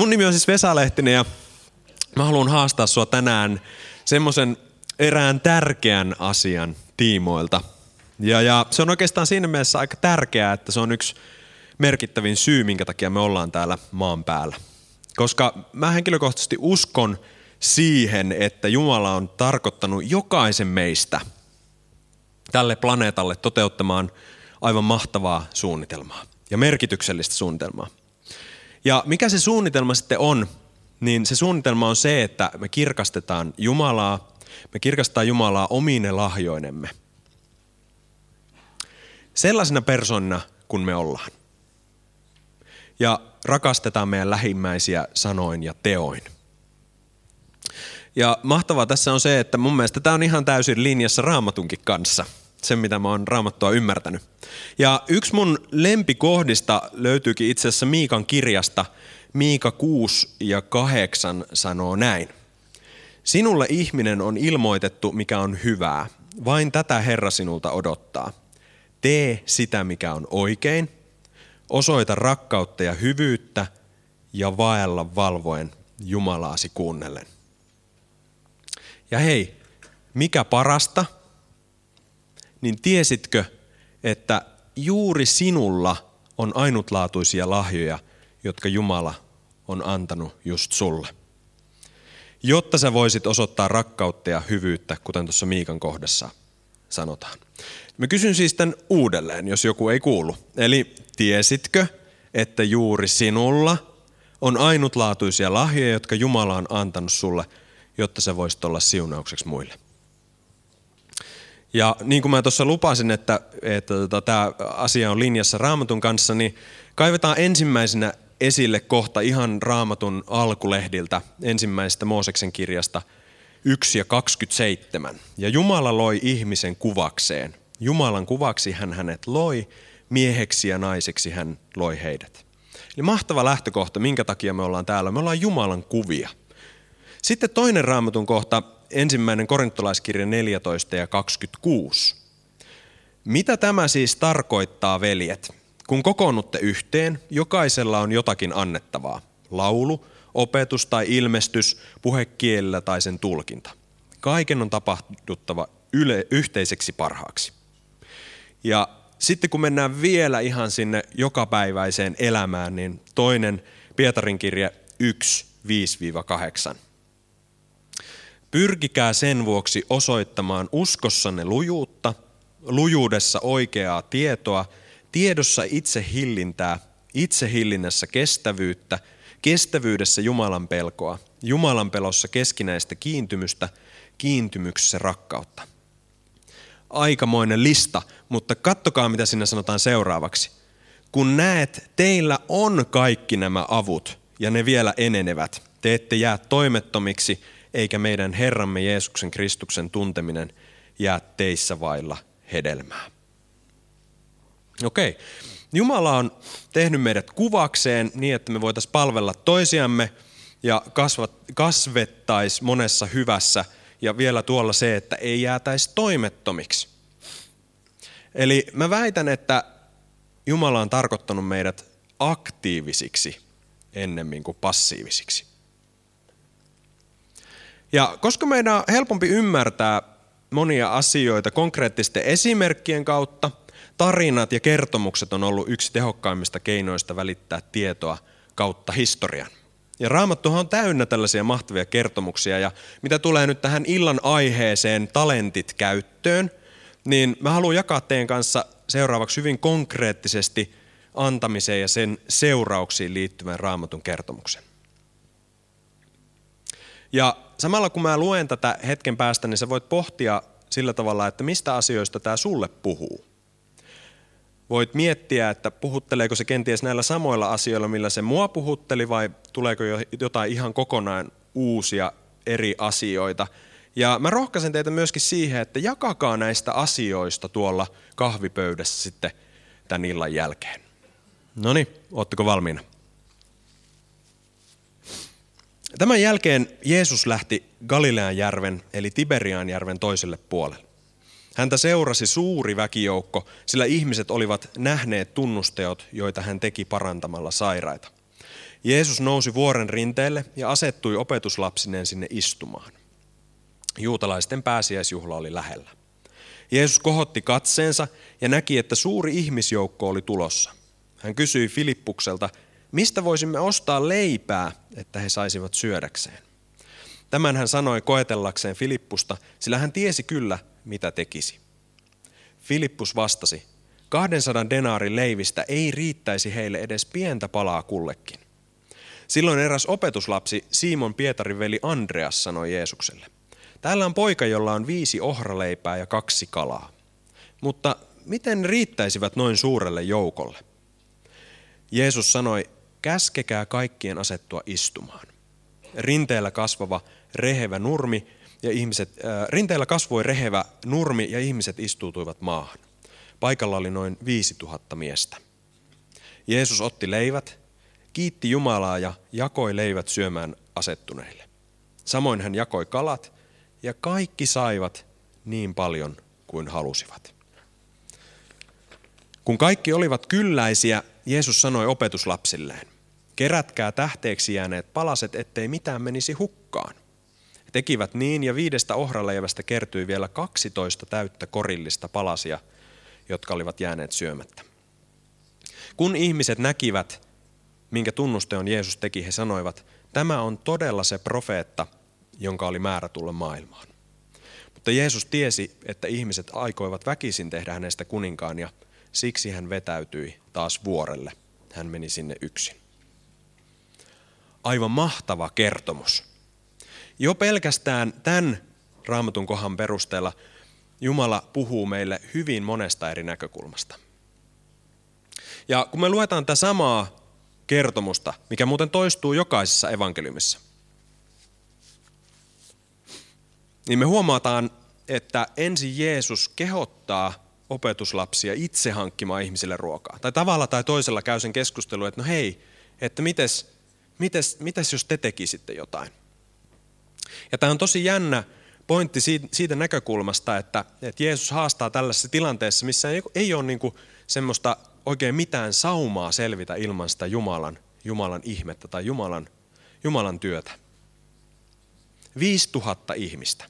Mun nimi on siis Vesa Lehtinen ja mä haluan haastaa sua tänään semmoisen erään tärkeän asian tiimoilta. Ja se on oikeastaan siinä mielessä aika tärkeää, että se on yksi merkittävin syy, minkä takia me ollaan täällä maan päällä. Koska mä henkilökohtaisesti uskon siihen, että Jumala on tarkoittanut jokaisen meistä tälle planeetalle toteuttamaan aivan mahtavaa suunnitelmaa ja merkityksellistä suunnitelmaa. Ja mikä se suunnitelma sitten on, niin se suunnitelma on se, että me kirkastetaan Jumalaa omine lahjoinemme. Sellaisena persoonina kuin me ollaan. Ja rakastetaan meidän lähimmäisiä sanoin ja teoin. Ja mahtavaa tässä on se, että mun mielestä tämä on ihan täysin linjassa Raamatunkin kanssa. Sen, mitä mä oon Raamattua ymmärtänyt. Ja yksi mun lempikohdista löytyykin itse asiassa Miikan kirjasta. Miika 6:8 sanoo näin. Sinulle ihminen on ilmoitettu, mikä on hyvää. Vain tätä Herra sinulta odottaa. Tee sitä, mikä on oikein. Osoita rakkautta ja hyvyyttä ja vaella valvoen Jumalaasi kuunnellen. Ja hei, mikä parasta? Niin tiesitkö, että juuri sinulla on ainutlaatuisia lahjoja, jotka Jumala on antanut just sulle. Jotta sä voisit osoittaa rakkautta ja hyvyyttä, kuten tuossa Miikan kohdassa sanotaan. Mä kysyn siis tämän uudelleen, jos joku ei kuulu. Eli tiesitkö, että juuri sinulla on ainutlaatuisia lahjoja, jotka Jumala on antanut sulle, jotta sä voisit olla siunaukseksi muille? Ja niin kuin mä tuossa lupasin, että tämä asia on linjassa Raamatun kanssa, niin kaivetaan ensimmäisenä esille kohta ihan Raamatun alkulehdiltä, ensimmäisestä Mooseksen kirjasta 1:27. Ja Jumala loi ihmisen kuvakseen. Jumalan kuvaksi hän hänet loi, mieheksi ja naiseksi hän loi heidät. Eli mahtava lähtökohta, minkä takia me ollaan täällä. Me ollaan Jumalan kuvia. Sitten toinen Raamatun kohta, 1. Korintolaiskirja 14:26. Mitä tämä siis tarkoittaa, veljet? Kun kokoonnutte yhteen, jokaisella on jotakin annettavaa. Laulu, opetus tai ilmestys, puhekielellä tai sen tulkinta. Kaiken on tapahduttava yhteiseksi parhaaksi. Ja sitten kun mennään vielä ihan sinne jokapäiväiseen elämään, niin toinen Pietarin kirja 1:5-8. Pyrkikää sen vuoksi osoittamaan uskossanne lujuudessa oikeaa tietoa, tiedossa itsehillintää, itsehillinnässä kestävyyttä, kestävyydessä Jumalan pelkoa, Jumalan pelossa keskinäistä kiintymystä, kiintymyksessä rakkautta. Aikamoinen lista, mutta kattokaa mitä siinä sanotaan seuraavaksi. Kun näet, teillä on kaikki nämä avut ja ne vielä enenevät, te ette jää toimettomiksi, eikä meidän Herramme Jeesuksen Kristuksen tunteminen jää teissä vailla hedelmää. Okei. Jumala on tehnyt meidät kuvakseen niin, että me voitaisiin palvella toisiamme ja kasvettaisiin monessa hyvässä ja vielä tuolla se, että ei jäätäisi toimettomiksi. Eli mä väitän, että Jumala on tarkoittanut meidät aktiivisiksi ennemmin kuin passiivisiksi. Ja koska meidän on helpompi ymmärtää monia asioita konkreettisten esimerkkien kautta, tarinat ja kertomukset on ollut yksi tehokkaimmista keinoista välittää tietoa kautta historian. Ja Raamattuhan on täynnä tällaisia mahtavia kertomuksia, ja mitä tulee nyt tähän illan aiheeseen talentit käyttöön, niin mä haluan jakaa teidän kanssa seuraavaksi hyvin konkreettisesti antamiseen ja sen seurauksiin liittyvän Raamatun kertomuksen. Ja samalla kun mä luen tätä hetken päästä, niin sä voit pohtia sillä tavalla, että mistä asioista tämä sulle puhuu. Voit miettiä, että puhutteleeko se kenties näillä samoilla asioilla, millä se mua puhutteli, vai tuleeko jotain ihan kokonaan uusia eri asioita. Ja mä rohkaisen teitä myöskin siihen, että jakakaa näistä asioista tuolla kahvipöydässä sitten tämän illan jälkeen. Noniin, ootteko valmiina? Tämän jälkeen Jeesus lähti Galileanjärven eli Tiberianjärven toiselle puolelle. Häntä seurasi suuri väkijoukko, sillä ihmiset olivat nähneet tunnusteot, joita hän teki parantamalla sairaita. Jeesus nousi vuoren rinteelle ja asettui opetuslapsineen sinne istumaan. Juutalaisten pääsiäisjuhla oli lähellä. Jeesus kohotti katseensa ja näki, että suuri ihmisjoukko oli tulossa. Hän kysyi Filippukselta, mistä voisimme ostaa leipää, että he saisivat syödäkseen. Tämän hän sanoi koetellakseen Filippusta, sillä hän tiesi kyllä, mitä tekisi. Filippus vastasi, 200 denaarin leivistä ei riittäisi heille edes pientä palaa kullekin. Silloin eräs opetuslapsi, Simon Pietarin veli Andreas, sanoi Jeesukselle, täällä on poika, jolla on 5 ohraleipää ja 2 kalaa. Mutta miten riittäisivät noin suurelle joukolle? Jeesus sanoi, käskekää kaikkien asettua istumaan. Rinteellä kasvoi rehevä nurmi ja ihmiset istuutuivat maahan. Paikalla oli noin 5000 miestä. Jeesus otti leivät, kiitti Jumalaa ja jakoi leivät syömään asettuneille. Samoin hän jakoi kalat ja kaikki saivat niin paljon kuin halusivat. Kun kaikki olivat kylläisiä, Jeesus sanoi opetuslapsilleen, kerätkää tähteeksi jääneet palaset, ettei mitään menisi hukkaan. He tekivät niin ja 5 ohraleivästä kertyi vielä 12 täyttä korillista palasia, jotka olivat jääneet syömättä. Kun ihmiset näkivät, minkä tunnusteon Jeesus teki, he sanoivat, tämä on todella se profeetta, jonka oli määrä tulla maailmaan. Mutta Jeesus tiesi, että ihmiset aikoivat väkisin tehdä hänestä kuninkaan ja siksi hän vetäytyi taas vuorelle. Hän meni sinne yksin. Aivan mahtava kertomus. Jo pelkästään tämän Raamatun kohan perusteella Jumala puhuu meille hyvin monesta eri näkökulmasta. Ja kun me luetaan tätä samaa kertomusta, mikä muuten toistuu jokaisessa evankeliumissa, niin me huomataan, että ensin Jeesus kehottaa opetuslapsia itse hankkimaan ihmisille ruokaa. Tai tavalla tai toisella käy sen keskustelun, että no hei, että mites jos te tekisitte jotain. Ja tämä on tosi jännä pointti siitä näkökulmasta, että Jeesus haastaa tällaisessa tilanteessa, missä ei ole niinku semmoista oikein mitään saumaa selvitä ilman sitä Jumalan ihmettä tai Jumalan työtä. 5000 ihmistä.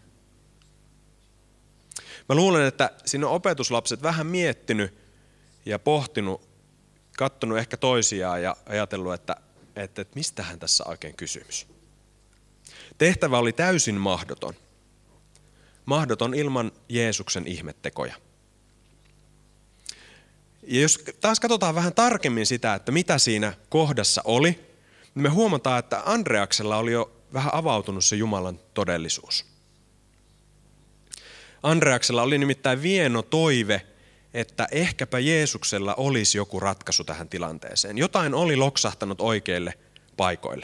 Mä luulen, että siinä on opetuslapset vähän miettinyt ja pohtinut, katsonut ehkä toisiaan ja ajatellut, että mistähän tässä oikein kysymys. Tehtävä oli täysin mahdoton. Mahdoton ilman Jeesuksen ihmettekoja. Ja jos taas katsotaan vähän tarkemmin sitä, että mitä siinä kohdassa oli, niin me huomataan, että Andreaksella oli jo vähän avautunut se Jumalan todellisuus. Andreaksella oli nimittäin vieno toive, että ehkäpä Jeesuksella olisi joku ratkaisu tähän tilanteeseen. Jotain oli loksahtanut oikeille paikoille.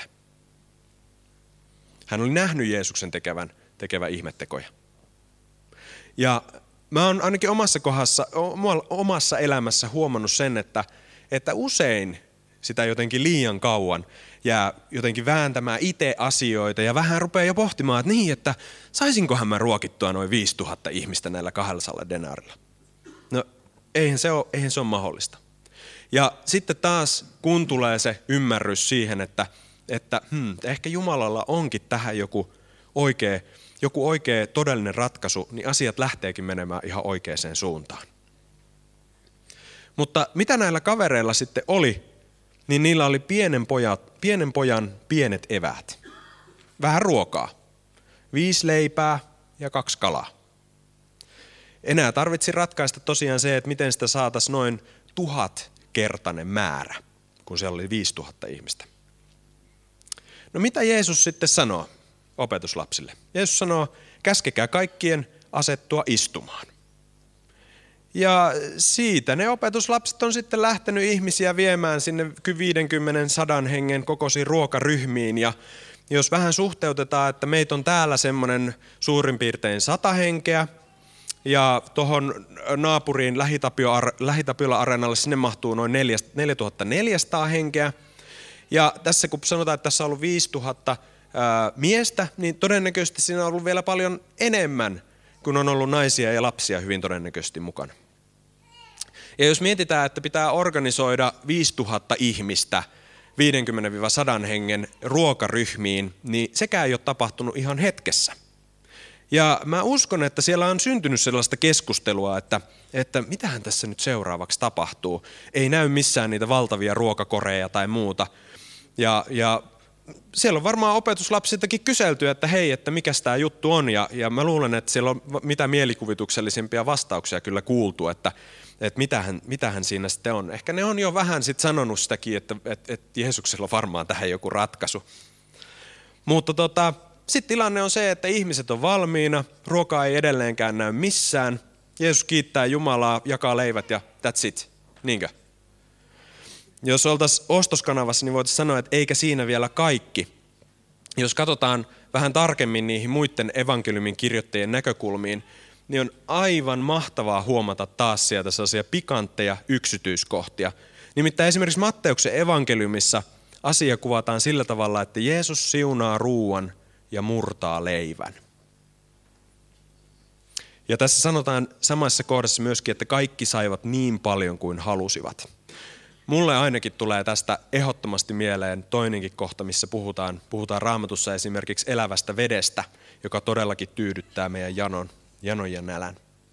Hän oli nähnyt Jeesuksen tekevän ihmettekoja. Ja mä oon ainakin omassa elämässä huomannut sen, että usein sitä jotenkin liian kauan jää jotenkin vääntämään itse asioita ja vähän rupeaa jo pohtimaan, että saisinkohan mä ruokittua noin 5000 ihmistä näillä 200 denaarilla. No eihän se ole mahdollista. Ja sitten taas kun tulee se ymmärrys siihen, että ehkä Jumalalla onkin tähän joku oikea todellinen ratkaisu, niin asiat lähteekin menemään ihan oikeaan suuntaan. Mutta mitä näillä kavereilla sitten oli, niin niillä oli pienen pojan pienet eväät. Vähän ruokaa. 5 leipää ja 2 kalaa. Enää tarvitsi ratkaista tosiaan se, että miten sitä saataisiin noin 1000-kertainen määrä, kun siellä oli 5000 ihmistä. No mitä Jeesus sitten sanoo opetuslapsille? Jeesus sanoo, käskekää kaikkien asettua istumaan. Ja siitä ne opetuslapset on sitten lähtenyt ihmisiä viemään sinne 50-100 hengen kokoisiin ruokaryhmiin. Ja jos vähän suhteutetaan, että meitä on täällä semmoinen suurin piirtein 100 henkeä, ja tuohon naapuriin Lähitapiola-areenalle sinne mahtuu noin 4400 henkeä. Ja tässä kun sanotaan, että tässä on ollut 5000 miestä, niin todennäköisesti siinä on ollut vielä paljon enemmän, kun on ollut naisia ja lapsia hyvin todennäköisesti mukana. Ja jos mietitään, että pitää organisoida 5000 ihmistä 50-100 hengen ruokaryhmiin, niin sekään ei ole tapahtunut ihan hetkessä. Ja mä uskon, että siellä on syntynyt sellaista keskustelua, että mitähän tässä nyt seuraavaksi tapahtuu. Ei näy missään niitä valtavia ruokakoreja tai muuta. Ja siellä on varmaan opetuslapsiltakin kyselty, että hei, että mikäs tämä juttu on. Ja mä luulen, että siellä on mitä mielikuvituksellisimpia vastauksia kyllä kuultu, että mitähän siinä sitten on. Ehkä ne on jo vähän sitten sanonut sitäkin, että Jeesuksella on varmaan tähän joku ratkaisu. Mutta sitten tilanne on se, että ihmiset on valmiina, ruokaa ei edelleenkään näy missään. Jeesus kiittää Jumalaa, jakaa leivät ja that's it. Niinkö? Jos oltaisiin ostoskanavassa, niin voitaisiin sanoa, että eikä siinä vielä kaikki. Jos katsotaan vähän tarkemmin niihin muiden evankeliumin kirjoittajien näkökulmiin, niin on aivan mahtavaa huomata taas sieltä sellaisia pikantteja yksityiskohtia. Nimittäin esimerkiksi Matteuksen evankeliumissa asia kuvataan sillä tavalla, että Jeesus siunaa ruuan ja murtaa leivän. Ja tässä sanotaan samassa kohdassa myöskin, että kaikki saivat niin paljon kuin halusivat. Mulle ainakin tulee tästä ehdottomasti mieleen toinenkin kohta, missä puhutaan Raamatussa esimerkiksi elävästä vedestä, joka todellakin tyydyttää meidän janon ja nälän.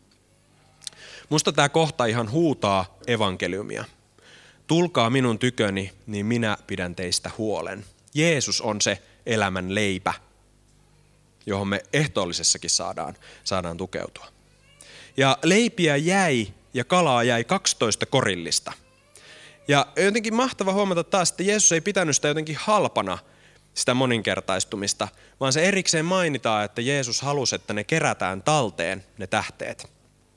Musta tämä kohta ihan huutaa evankeliumia. Tulkaa minun tyköni, niin minä pidän teistä huolen. Jeesus on se elämän leipä, johon me ehtoollisessakin saadaan tukeutua. Ja leipiä jäi ja kalaa jäi 12 korillista. Ja jotenkin mahtava huomata taas, että Jeesus ei pitänyt sitä jotenkin halpana, sitä moninkertaistumista, vaan se erikseen mainitaan, että Jeesus halusi, että ne kerätään talteen, ne tähteet.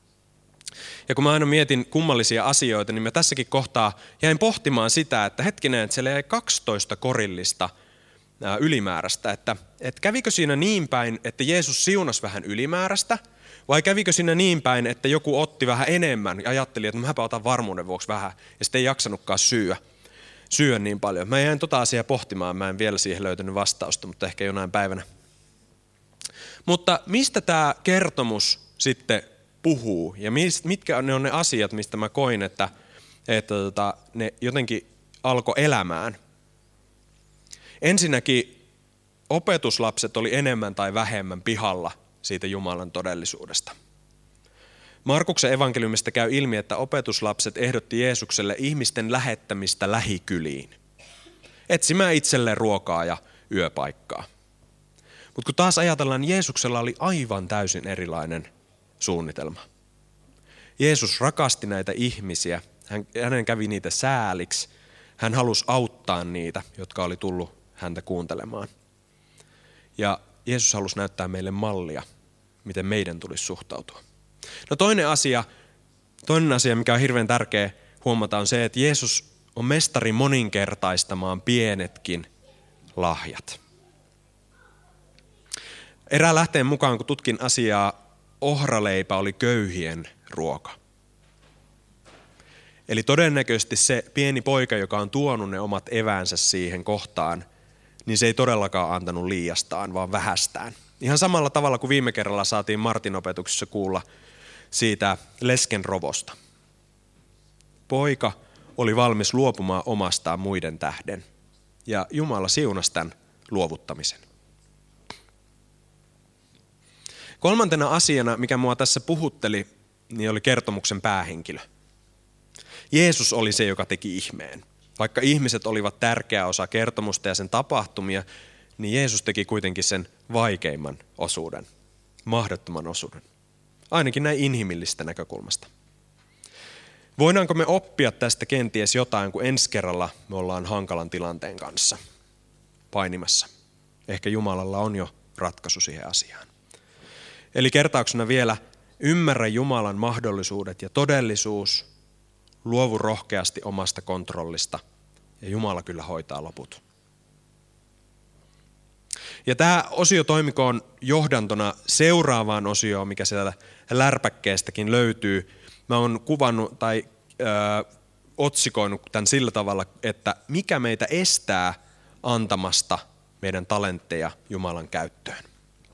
Ja kun mä aina mietin kummallisia asioita, niin mä tässäkin kohtaa jäin pohtimaan sitä, että hetkinen, että siellä jäi 12 korillista ylimääräistä, että kävikö siinä niin päin, että Jeesus siunasi vähän ylimääräistä, vai kävikö siinä niin päin, että joku otti vähän enemmän ja ajatteli, että mäpä otan varmuuden vuoksi vähän, ja sitten ei jaksanutkaan syödä niin paljon. Mä jäin asiaa pohtimaan, mä en vielä siihen löytänyt vastausta, mutta ehkä jonain päivänä. Mutta mistä tämä kertomus sitten puhuu, ja mitkä ne on ne asiat, mistä mä koin, että ne jotenkin alkoi elämään? Ensinnäkin opetuslapset oli enemmän tai vähemmän pihalla siitä Jumalan todellisuudesta. Markuksen evankeliumista käy ilmi, että opetuslapset ehdotti Jeesukselle ihmisten lähettämistä lähikyliin, etsimään itselleen ruokaa ja yöpaikkaa. Mutta kun taas ajatellaan, niin Jeesuksella oli aivan täysin erilainen suunnitelma. Jeesus rakasti näitä ihmisiä, hänen kävi niitä sääliksi, hän halusi auttaa niitä, jotka oli tullut häntä kuuntelemaan. Ja Jeesus halusi näyttää meille mallia, miten meidän tulisi suhtautua. No toinen asia, mikä on hirveän tärkeä huomata, on se, että Jeesus on mestari moninkertaistamaan pienetkin lahjat. Erään lähteen mukaan, kun tutkin asiaa, ohraleipä oli köyhien ruoka. Eli todennäköisesti se pieni poika, joka on tuonut ne omat eväänsä siihen kohtaan, niin se ei todellakaan antanut liiastaan, vaan vähästään. Ihan samalla tavalla kuin viime kerralla saatiin Martin opetuksessa kuulla siitä leskenrovosta. Poika oli valmis luopumaan omastaan muiden tähden, ja Jumala siunasi tämän luovuttamisen. Kolmantena asiana, mikä mua tässä puhutteli, niin oli kertomuksen päähenkilö. Jeesus oli se, joka teki ihmeen. Vaikka ihmiset olivat tärkeä osa kertomusta ja sen tapahtumia, niin Jeesus teki kuitenkin sen vaikeimman osuuden, mahdottoman osuuden. Ainakin näin inhimillisestä näkökulmasta. Voidaanko me oppia tästä kenties jotain, kun ensi kerralla me ollaan hankalan tilanteen kanssa painimassa? Ehkä Jumalalla on jo ratkaisu siihen asiaan. Eli kertauksena vielä, ymmärrä Jumalan mahdollisuudet ja todellisuus, luovu rohkeasti omasta kontrollista ja Jumala kyllä hoitaa loput. Ja tämä osio toimikoon johdantona seuraavaan osioon, mikä sieltä lärpäkkeestäkin löytyy. Mä oon kuvannut tai otsikoinut tämän sillä tavalla, että mikä meitä estää antamasta meidän talentteja Jumalan käyttöön.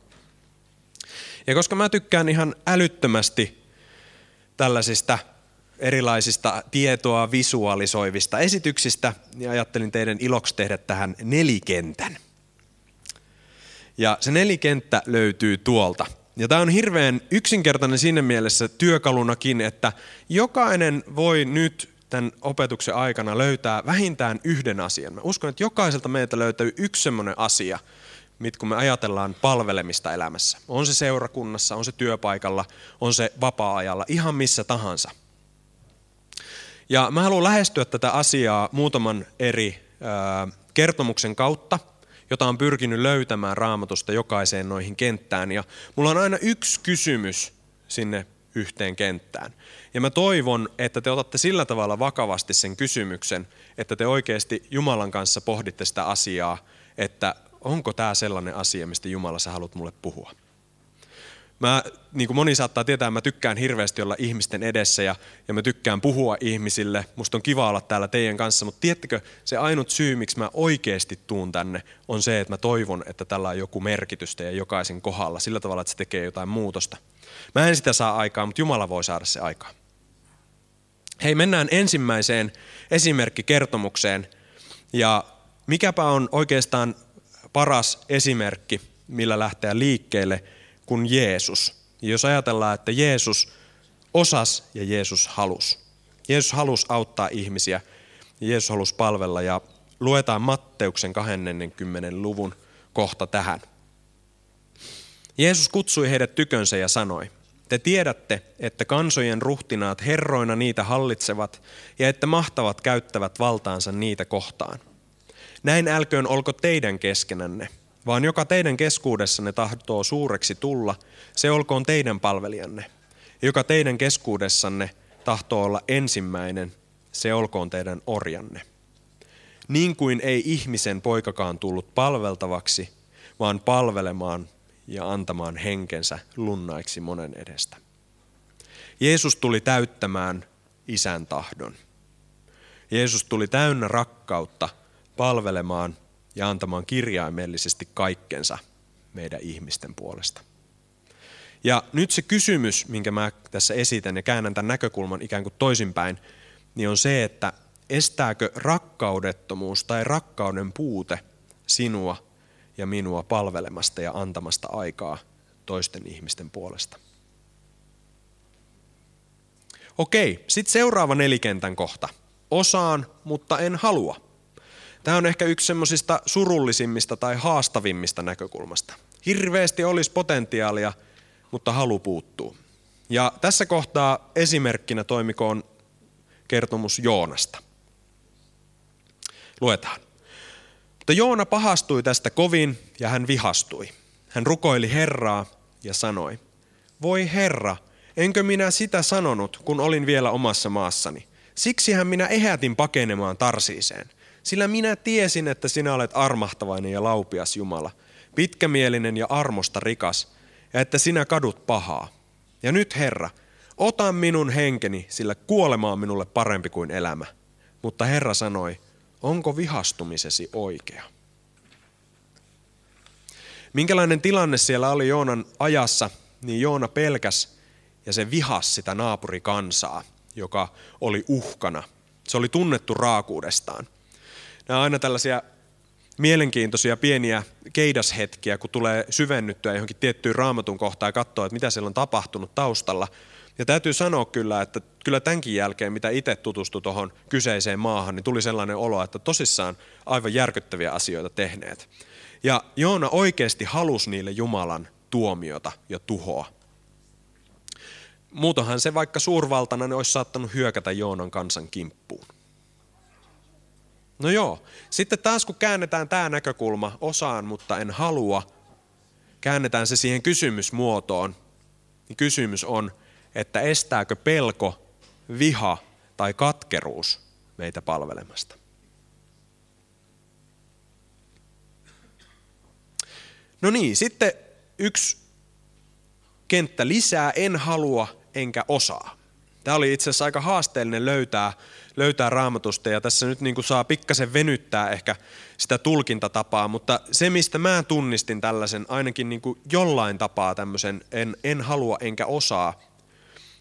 Ja koska mä tykkään ihan älyttömästi tällaisista erilaisista tietoa visualisoivista esityksistä ja ajattelin teidän iloksi tehdä tähän nelikentän. Ja se nelikenttä löytyy tuolta. Ja tämä on hirveän yksinkertainen siinä mielessä työkalunakin, että jokainen voi nyt tämän opetuksen aikana löytää vähintään yhden asian. Mä uskon, että jokaiselta meiltä löytyy yksi semmoinen asia, kun me ajatellaan palvelemista elämässä. On se seurakunnassa, on se työpaikalla, on se vapaa-ajalla, ihan missä tahansa. Ja mä haluan lähestyä tätä asiaa muutaman eri kertomuksen kautta, jota on pyrkinyt löytämään Raamatusta jokaiseen noihin kenttään. Ja mulla on aina yksi kysymys sinne yhteen kenttään. Ja mä toivon, että te otatte sillä tavalla vakavasti sen kysymyksen, että te oikeasti Jumalan kanssa pohditte sitä asiaa, että onko tämä sellainen asia, mistä Jumala sä haluat mulle puhua. Niin kuin moni saattaa tietää, mä tykkään hirveästi olla ihmisten edessä ja mä tykkään puhua ihmisille. Musta on kiva olla täällä teidän kanssa, mutta tiedättekö, se ainut syy, miksi mä oikeasti tuun tänne, on se, että mä toivon, että tällä on joku merkitys teidän jokaisen kohdalla sillä tavalla, että se tekee jotain muutosta. Mä en sitä saa aikaa, mutta Jumala voi saada se aikaa. Hei, mennään ensimmäiseen esimerkkikertomukseen. Ja mikäpä on oikeastaan paras esimerkki, millä lähteä liikkeelle, kuin Jeesus. Ja jos ajatellaan, että Jeesus osasi ja Jeesus halusi. Jeesus halusi auttaa ihmisiä ja Jeesus halusi palvella ja luetaan Matteuksen 20. luvun kohta tähän. Jeesus kutsui heidät tykönsä ja sanoi, te tiedätte, että kansojen ruhtinaat herroina niitä hallitsevat ja että mahtavat käyttävät valtaansa niitä kohtaan. Näin älköön olko teidän keskenänne, vaan joka teidän keskuudessanne tahtoo suureksi tulla, se olkoon teidän palvelijanne. Ja joka teidän keskuudessanne tahtoo olla ensimmäinen, se olkoon teidän orjanne. Niin kuin ei ihmisen poikakaan tullut palveltavaksi, vaan palvelemaan ja antamaan henkensä lunnaiksi monen edestä. Jeesus tuli täyttämään Isän tahdon. Jeesus tuli täynnä rakkautta palvelemaan ja antamaan kirjaimellisesti kaikkensa meidän ihmisten puolesta. Ja nyt se kysymys, minkä mä tässä esitän ja käännän tämän näkökulman ikään kuin toisinpäin, niin on se, että estääkö rakkaudettomuus tai rakkauden puute sinua ja minua palvelemasta ja antamasta aikaa toisten ihmisten puolesta. Okei, sitten seuraava nelikentän kohta. Osaan, mutta en halua. Tämä on ehkä yksi semmoisista surullisimmista tai haastavimmista näkökulmasta. Hirveästi olisi potentiaalia, mutta halu puuttuu. Ja tässä kohtaa esimerkkinä toimikoon kertomus Joonasta. Luetaan. Mutta Joona pahastui tästä kovin ja hän vihastui. Hän rukoili Herraa ja sanoi, voi Herra, enkö minä sitä sanonut, kun olin vielä omassa maassani? Siksihän minä ehätin pakenemaan Tarsiiseen. Sillä minä tiesin, että sinä olet armahtavainen ja laupias Jumala, pitkämielinen ja armosta rikas, ja että sinä kadut pahaa. Ja nyt Herra, ota minun henkeni, sillä kuolema on minulle parempi kuin elämä. Mutta Herra sanoi, onko vihastumisesi oikea? Minkälainen tilanne siellä oli Joonan ajassa, niin Joona pelkäsi ja se vihasi sitä naapurikansaa, joka oli uhkana. Se oli tunnettu raakuudestaan. Nämä on aina tällaisia mielenkiintoisia pieniä keidashetkiä, kun tulee syvennyttyä johonkin tiettyyn Raamatun kohtaan ja katsoo, että mitä siellä on tapahtunut taustalla. Ja täytyy sanoa kyllä, että kyllä tämänkin jälkeen, mitä itse tutustui tuohon kyseiseen maahan, niin tuli sellainen olo, että tosissaan aivan järkyttäviä asioita tehneet. Ja Joona oikeasti halusi niille Jumalan tuomiota ja tuhoa. Muutoinhan se vaikka suurvaltana ne olisi saattanut hyökätä Joonan kansan kimppuun. No joo, sitten taas kun käännetään tämä näkökulma osaan, mutta en halua, käännetään se siihen kysymysmuotoon, niin kysymys on, että estääkö pelko, viha tai katkeruus meitä palvelemasta? No niin, sitten yksi kenttä lisää, en halua enkä osaa. Tämä oli itse asiassa aika haasteellinen löytää Raamatusta ja tässä nyt niin kuin saa pikkasen venyttää ehkä sitä tulkintatapaa, mutta se mistä mä tunnistin tällaisen ainakin niin kuin jollain tapaa tämmöisen en halua enkä osaa,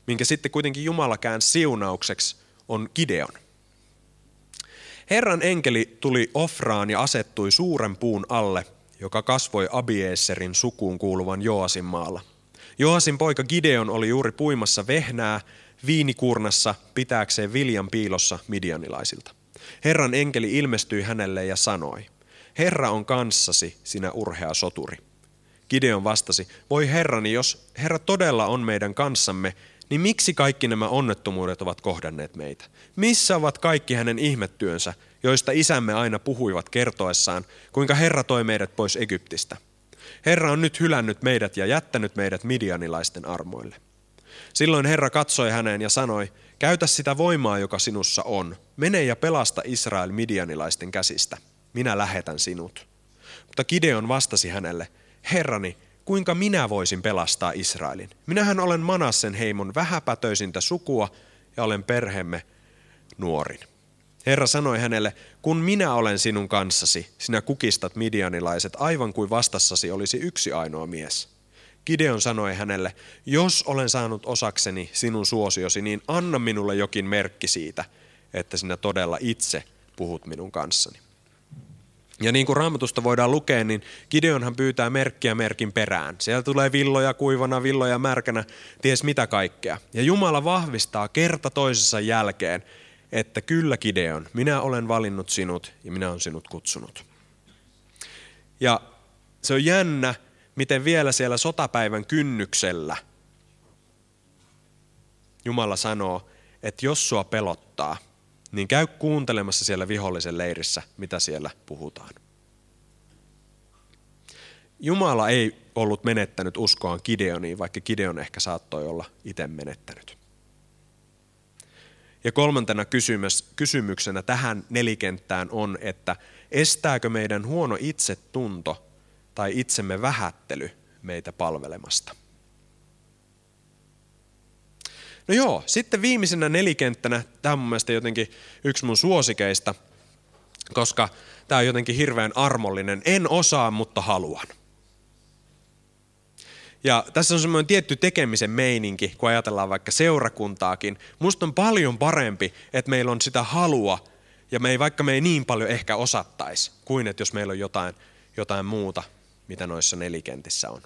minkä sitten kuitenkin Jumala käänsi siunaukseksi, on Gideon. Herran enkeli tuli Ofraan ja asettui suuren puun alle, joka kasvoi Abieserin sukuun kuuluvan Joasin maalla. Joasin poika Gideon oli juuri puimassa vehnää viinikuurnassa pitääkseen viljan piilossa midianilaisilta. Herran enkeli ilmestyi hänelle ja sanoi, Herra on kanssasi, sinä urhea soturi. Gideon vastasi, voi Herrani, jos Herra todella on meidän kanssamme, niin miksi kaikki nämä onnettomuudet ovat kohdanneet meitä? Missä ovat kaikki hänen ihmettyönsä, joista isämme aina puhuivat kertoessaan, kuinka Herra toi meidät pois Egyptistä? Herra on nyt hylännyt meidät ja jättänyt meidät midianilaisten armoille. Silloin Herra katsoi häneen ja sanoi, käytä sitä voimaa, joka sinussa on. Mene ja pelasta Israel midianilaisten käsistä. Minä lähetän sinut. Mutta Gideon vastasi hänelle, Herrani, kuinka minä voisin pelastaa Israelin? Minähän olen Manassen heimon vähäpätöisintä sukua ja olen perheemme nuorin. Herra sanoi hänelle, kun minä olen sinun kanssasi, sinä kukistat midianilaiset aivan kuin vastassasi olisi yksi ainoa mies. Gideon sanoi hänelle, jos olen saanut osakseni sinun suosiosi, niin anna minulle jokin merkki siitä, että sinä todella itse puhut minun kanssani. Ja niin kuin Raamatusta voidaan lukea, niin Gideonhan pyytää merkkiä merkin perään. Siellä tulee villoja kuivana, villoja märkänä, ties mitä kaikkea. Ja Jumala vahvistaa kerta toisensa jälkeen, että kyllä Gideon, minä olen valinnut sinut ja minä olen sinut kutsunut. Ja se on jännä, miten vielä siellä sotapäivän kynnyksellä Jumala sanoo, että jos sua pelottaa, niin käy kuuntelemassa siellä vihollisen leirissä, mitä siellä puhutaan. Jumala ei ollut menettänyt uskoaan Gideoniin, vaikka Gideon ehkä saattoi olla itse menettänyt. Ja kolmantena kysymyksenä tähän nelikenttään on, että estääkö meidän huono itsetunto tai itsemme vähättely meitä palvelemasta? No joo, sitten viimeisenä nelikenttänä, tämä on mun mielestä jotenkin yksi mun suosikeista, koska tämä on jotenkin hirveän armollinen. En osaa, mutta haluan. Ja tässä on semmoinen tietty tekemisen meininki, kun ajatellaan vaikka seurakuntaakin. Musta on paljon parempi, että meillä on sitä halua, ja vaikka me ei niin paljon ehkä osattaisi, kuin että jos meillä on jotain muuta, mitä noissa nelikentissä on.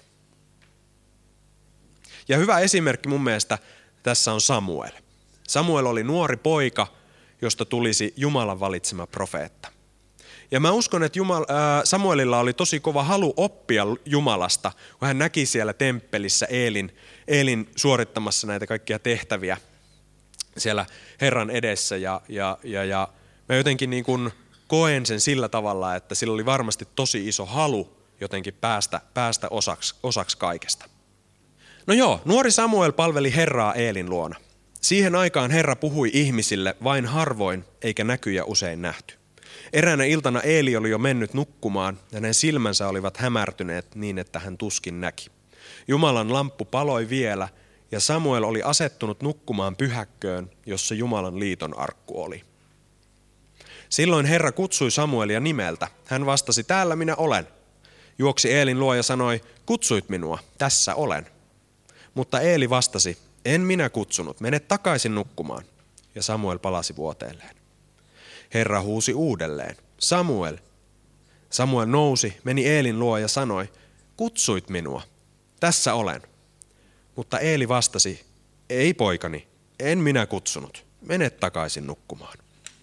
Ja hyvä esimerkki mun mielestä tässä on Samuel. Samuel oli nuori poika, josta tulisi Jumalan valitsema profeetta. Ja mä uskon, että Samuelilla oli tosi kova halu oppia Jumalasta, kun hän näki siellä temppelissä Eelin suorittamassa näitä kaikkia tehtäviä siellä Herran edessä. Ja mä jotenkin niin kuin koen sen sillä tavalla, että sillä oli varmasti tosi iso halu jotenkin päästä osaksi kaikesta. No joo, nuori Samuel palveli Herraa Eelin luona. Siihen aikaan Herra puhui ihmisille vain harvoin, eikä näkyjä usein nähty. Eräänä iltana Eeli oli jo mennyt nukkumaan, ja hänen silmänsä olivat hämärtyneet niin, että hän tuskin näki. Jumalan lamppu paloi vielä, ja Samuel oli asettunut nukkumaan pyhäkköön, jossa Jumalan liiton arkku oli. Silloin Herra kutsui Samuelia nimeltä. Hän vastasi, täällä minä olen. Juoksi Eelin luo ja sanoi, kutsuit minua, tässä olen. Mutta Eeli vastasi, en minä kutsunut, mene takaisin nukkumaan. Ja Samuel palasi vuoteelleen. Herra huusi uudelleen, Samuel. Samuel nousi, meni Eelin luo ja sanoi, kutsuit minua, tässä olen. Mutta Eeli vastasi, ei poikani, en minä kutsunut, mene takaisin nukkumaan.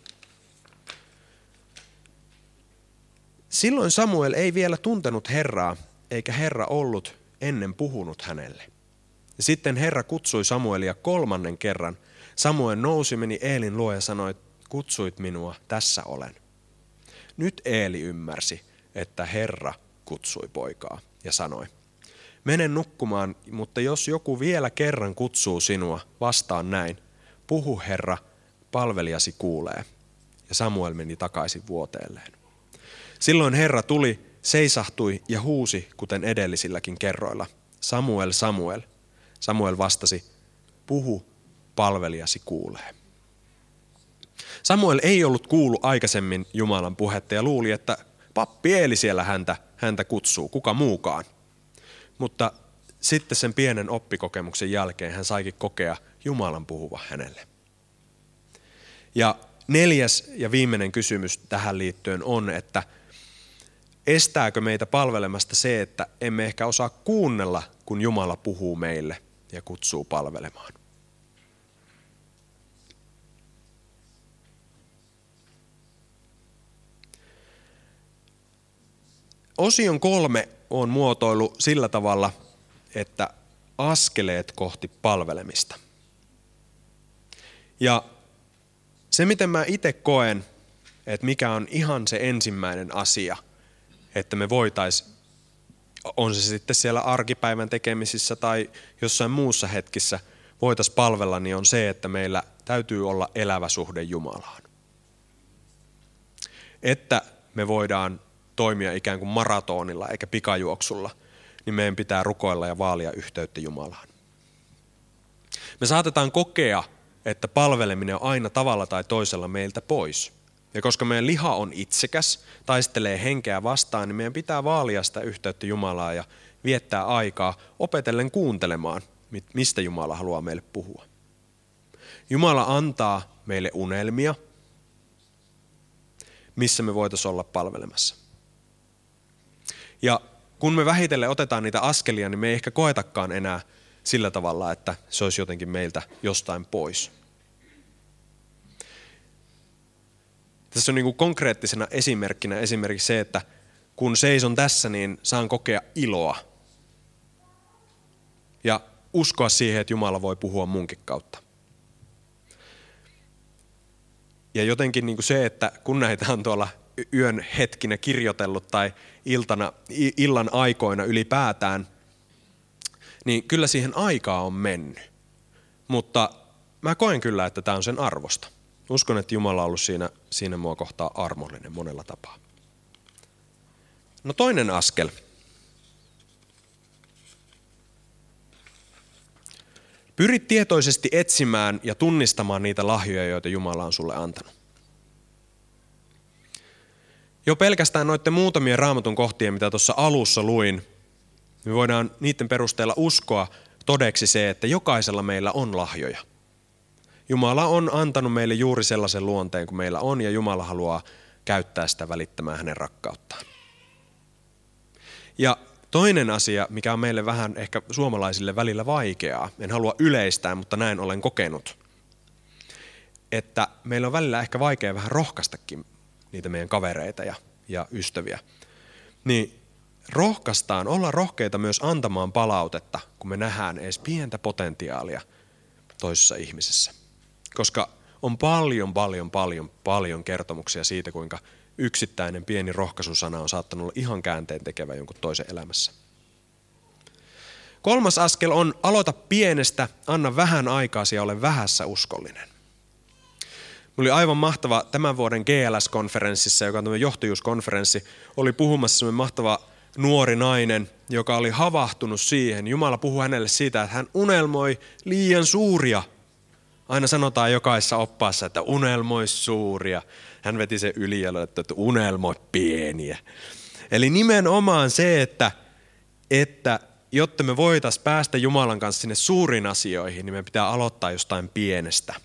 Silloin Samuel ei vielä tuntenut Herraa, eikä Herra ollut ennen puhunut hänelle. Sitten Herra kutsui Samuelia kolmannen kerran. Samuel nousi, meni Eelin luo ja sanoi, kutsuit minua, tässä olen. Nyt Eeli ymmärsi, että Herra kutsui poikaa ja sanoi, mene nukkumaan, mutta jos joku vielä kerran kutsuu sinua, vastaan näin, puhu Herra, palvelijasi kuulee. Ja Samuel meni takaisin vuoteelleen. Silloin Herra tuli, seisahtui ja huusi, kuten edellisilläkin kerroilla. Samuel, Samuel. Samuel vastasi, puhu, palvelijasi kuulee. Samuel ei ollut kuullut aikaisemmin Jumalan puhetta ja luuli, että pappi Eeli siellä häntä kutsuu, kuka muukaan. Mutta sitten sen pienen oppikokemuksen jälkeen hän saikin kokea Jumalan puhuva hänelle. Ja 4. ja viimeinen kysymys tähän liittyen on, että estääkö meitä palvelemasta se, että emme ehkä osaa kuunnella, kun Jumala puhuu meille ja kutsuu palvelemaan. Osion 3 on muotoilu sillä tavalla, että askeleet kohti palvelemista. Ja se, miten mä itse koen, että mikä on ihan se ensimmäinen asia, että me voitaisiin, on se sitten siellä arkipäivän tekemisissä tai jossain muussa hetkissä voitaisiin palvella, niin on se, että meillä täytyy olla elävä suhde Jumalaan. Että me voidaan toimia ikään kuin maratonilla eikä pikajuoksulla, niin meidän pitää rukoilla ja vaalia yhteyttä Jumalaan. Me saatetaan kokea, että palveleminen on aina tavalla tai toisella meiltä pois. Ja koska meidän liha on itsekäs, taistelee henkeä vastaan, niin meidän pitää vaalia sitä yhteyttä Jumalaa ja viettää aikaa opetellen kuuntelemaan, mistä Jumala haluaa meille puhua. Jumala antaa meille unelmia, missä me voitaisiin olla palvelemassa. Ja kun me vähitellen otetaan niitä askelia, niin me ei ehkä koetakaan enää sillä tavalla, että se olisi jotenkin meiltä jostain pois. Tässä on niin kuin konkreettisena esimerkkinä esimerkiksi se, että kun seison tässä, niin saan kokea iloa. Ja uskoa siihen, että Jumala voi puhua munkin kautta. Ja jotenkin niin kuin se, että kun näitä on tuolla yön hetkinä kirjoitellut tai illan aikoina ylipäätään, niin kyllä siihen aikaa on mennyt. Mutta mä koen kyllä, että tämä on sen arvosta. Uskon, että Jumala on ollut siinä mua kohtaa armollinen monella tapaa. No toinen askel. Pyrit tietoisesti etsimään ja tunnistamaan niitä lahjoja, joita Jumala on sulle antanut. Jo pelkästään noiden muutamien Raamatun kohtien, mitä tuossa alussa luin, me voidaan niiden perusteella uskoa todeksi se, että jokaisella meillä on lahjoja. Jumala on antanut meille juuri sellaisen luonteen kuin meillä on, ja Jumala haluaa käyttää sitä välittämään hänen rakkauttaan. Ja toinen asia, mikä on meille vähän ehkä suomalaisille välillä vaikeaa, en halua yleistää, mutta näin olen kokenut, että meillä on välillä ehkä vaikea vähän rohkaistakin niitä meidän kavereita ja ystäviä. Niin rohkaistaan, ollaan rohkeita myös antamaan palautetta, kun me nähdään edes pientä potentiaalia toisessa ihmisessä. Koska on paljon kertomuksia siitä, kuinka yksittäinen pieni rohkaisusana on saattanut olla ihan käänteen tekevä jonkun toisen elämässä. 3. askel on aloita pienestä, anna vähän aikaasi ja ole vähässä uskollinen. Oli aivan mahtava tämän vuoden GLS-konferenssissa, joka on tämmöinen johtajuuskonferenssi, oli puhumassa semmoinen mahtava nuori nainen, joka oli havahtunut siihen. Jumala puhui hänelle siitä, että hän unelmoi liian suuria. Aina sanotaan jokaisessa oppaassa, että unelmoi suuria. Hän veti sen yli ja että unelmoi pieniä. Eli nimenomaan se, että jotta me voitaisiin päästä Jumalan kanssa sinne suuriin asioihin, niin me pitää aloittaa jostain pienestä.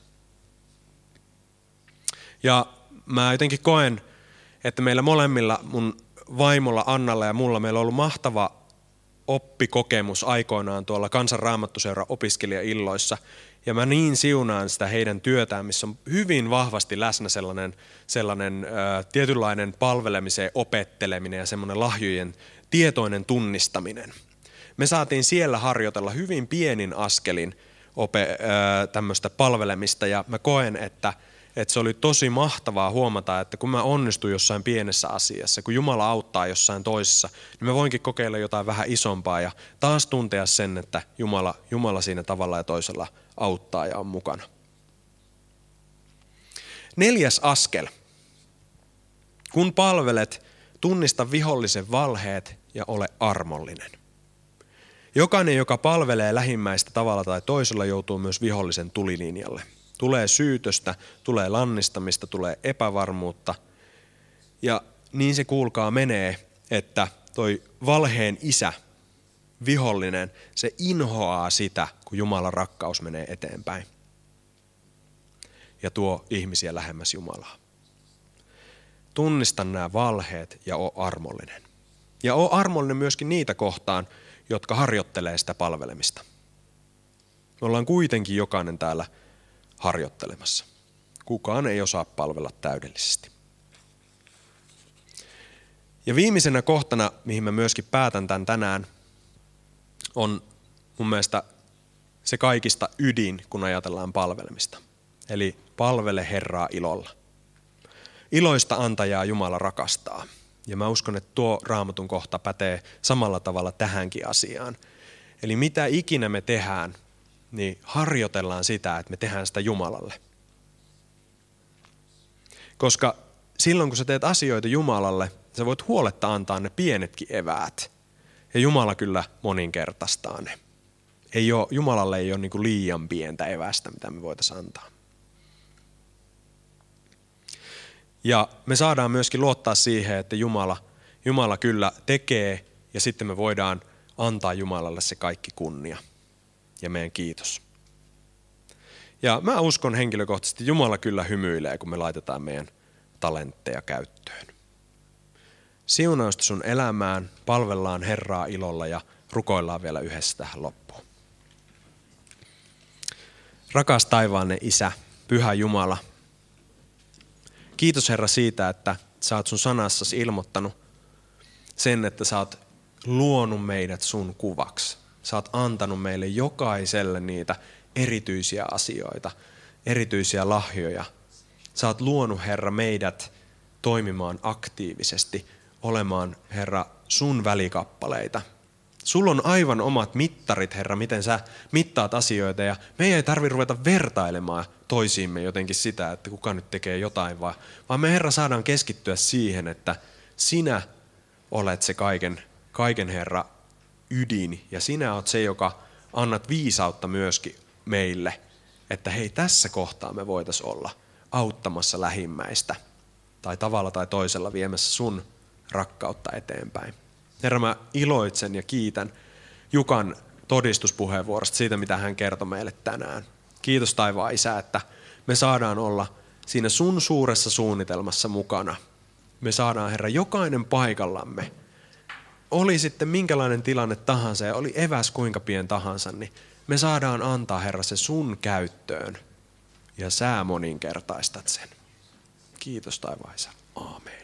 Ja mä jotenkin koen, että meillä molemmilla, mun vaimolla Annalla ja mulla, meillä on ollut mahtava oppikokemus aikoinaan tuolla Kansan Raamattuseuran opiskelijailloissa. Ja mä niin siunaan sitä heidän työtään, missä on hyvin vahvasti läsnä sellainen tietynlainen palvelemisen opetteleminen ja semmoinen lahjojen tietoinen tunnistaminen. Me saatiin siellä harjoitella hyvin pienin askelin tämmöistä palvelemista ja mä koen, että se oli tosi mahtavaa huomata, että kun mä onnistun jossain pienessä asiassa, kun Jumala auttaa jossain toisessa, niin mä voinkin kokeilla jotain vähän isompaa ja taas tuntea sen, että Jumala siinä tavalla ja toisella auttaa ja on mukana. 4. askel. Kun palvelet, tunnista vihollisen valheet ja ole armollinen. Jokainen, joka palvelee lähimmäistä tavalla tai toisella, joutuu myös vihollisen tulilinjalle. Tulee syytöstä, tulee lannistamista, tulee epävarmuutta. Ja niin se kuulkaa menee, että toi valheen isä vihollinen, se inhoaa sitä, kun Jumalan rakkaus menee eteenpäin ja tuo ihmisiä lähemmäs Jumalaa. Tunnista nämä valheet ja oo armollinen. Ja oo armollinen myöskin niitä kohtaan, jotka harjoittelee sitä palvelemista. Me ollaan kuitenkin jokainen täällä harjoittelemassa. Kukaan ei osaa palvella täydellisesti. Ja viimeisenä kohtana, mihin mä myöskin päätän tämän tänään, on mun mielestä se kaikista ydin, kun ajatellaan palvelemista. Eli palvele Herraa ilolla. Iloista antajaa Jumala rakastaa. Ja mä uskon, että tuo Raamatun kohta pätee samalla tavalla tähänkin asiaan. Eli mitä ikinä me tehdään, niin harjoitellaan sitä, että me tehdään sitä Jumalalle. Koska silloin, kun sä teet asioita Jumalalle, sä voit huoletta antaa ne pienetkin eväät. Ja Jumala kyllä moninkertaistaa ne. Jumalalle ei ole niin kuin liian pientä evästä, mitä me voitaisiin antaa. Ja me saadaan myöskin luottaa siihen, että Jumala kyllä tekee ja sitten me voidaan antaa Jumalalle se kaikki kunnia ja meidän kiitos. Ja mä uskon henkilökohtaisesti, että Jumala kyllä hymyilee, kun me laitetaan meidän talentteja käyttöön. Siunausta sun elämään, palvellaan Herraa ilolla ja rukoillaan vielä yhdessä tähän loppuun. Rakas taivaallinen Isä, Pyhä Jumala, kiitos Herra siitä, että sä oot sun sanassasi ilmoittanut sen, että sä oot luonut meidät sun kuvaksi. Sä oot antanut meille jokaiselle niitä erityisiä asioita, erityisiä lahjoja. Sä oot luonut Herra meidät toimimaan aktiivisesti, olemaan Herra sun välikappaleita. Sulla on aivan omat mittarit, Herra, miten sä mittaat asioita ja meidän ei tarvitse ruveta vertailemaan toisiimme jotenkin sitä, että kuka nyt tekee jotain, vaan me Herra saadaan keskittyä siihen, että sinä olet se kaiken Herra ydin ja sinä olet se, joka annat viisautta myöskin meille, että hei, tässä kohtaa me voitaisiin olla auttamassa lähimmäistä tai tavalla tai toisella viemässä sun rakkautta eteenpäin. Herra, mä iloitsen ja kiitän Jukan todistuspuheenvuorosta siitä, mitä hän kertoi meille tänään. Kiitos taivaan Isä, että me saadaan olla siinä sun suuressa suunnitelmassa mukana. Me saadaan, Herra, jokainen paikallamme. Oli sitten minkälainen tilanne tahansa ja oli eväs kuinka pien tahansa, niin me saadaan antaa, Herra, se sun käyttöön. Ja sä moninkertaistat sen. Kiitos taivaan Isä. Aamen.